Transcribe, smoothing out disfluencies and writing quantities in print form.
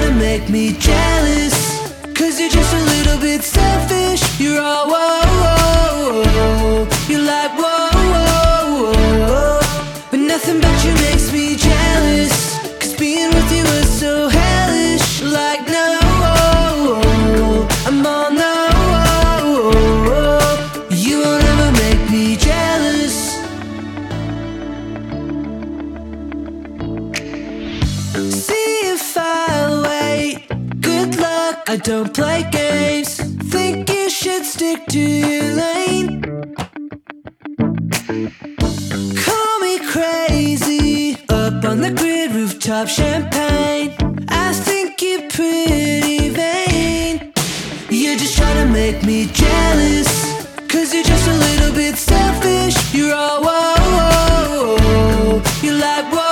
to make me jealous, 'cause you're just a little bit selfish. You're all whoa, whoa, whoa. You're like whoa, whoa, whoa. But nothing about you makes me jealous, 'cause being with you is so hellish. Like no, I'm all no. You won't ever make me jealous. See if I'll wait. Good luck, I don't play games. Think you should stick to your lane. Call me crazy, up on the grid, rooftop champagne. I think you're pretty vain. You're just trying to make me jealous, 'cause you're just a little bit selfish. You're all whoa, whoa, whoa. You're like whoa.